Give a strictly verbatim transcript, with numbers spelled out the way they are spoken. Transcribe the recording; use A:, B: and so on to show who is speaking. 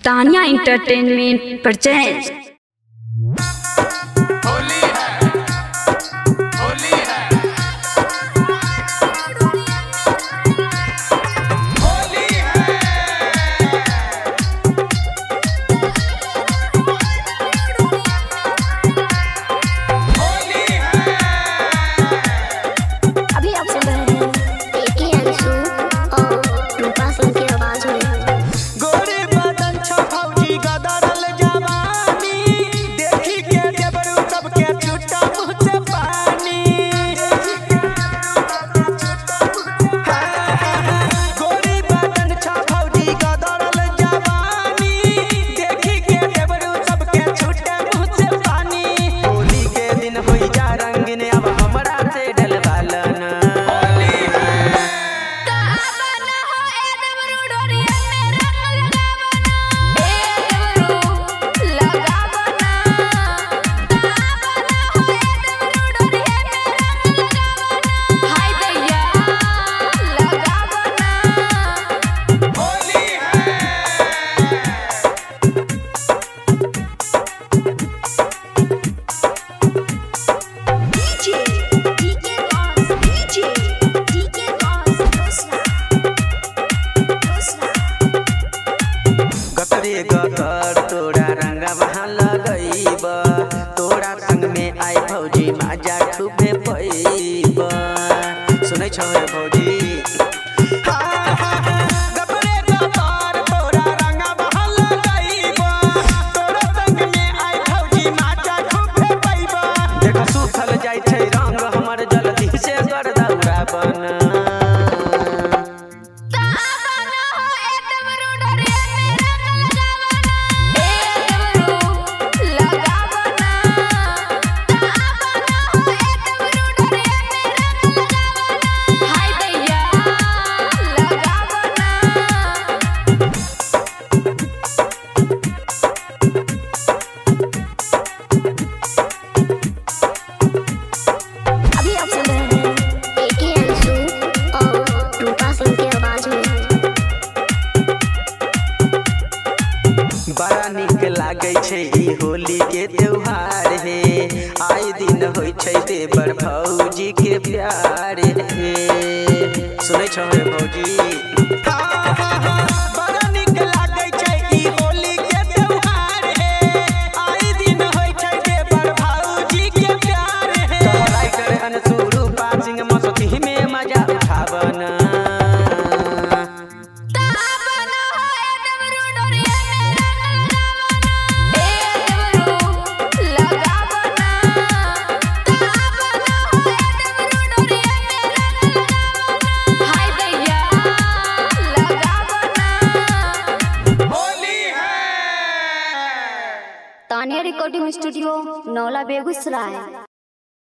A: Tania entertainment purchase.
B: गतर तोरा रंगा वहाँ लगईब, तोरा संग में आई भौजी माजा खूबे पैब। सुनै छौ रे भौजी देखा सुखल जाइ छै रंग हमर जल्दी से कर दौड़ा बन। बड़ा निक लागे छै ई होली के त्योहार हे, आए दिन होय छै देवर भौजी के प्यार हे। सुनै छौ रे भौजी बड़ा निक लागे छै ई होली के त्योहार हे, आए दिन होय छै देवर भौजी के प्यार हे। कहलाई करे अनसुरु पासिंग मस्ती में मजा उठावन।
A: Tania recording studio Naula Begusarai.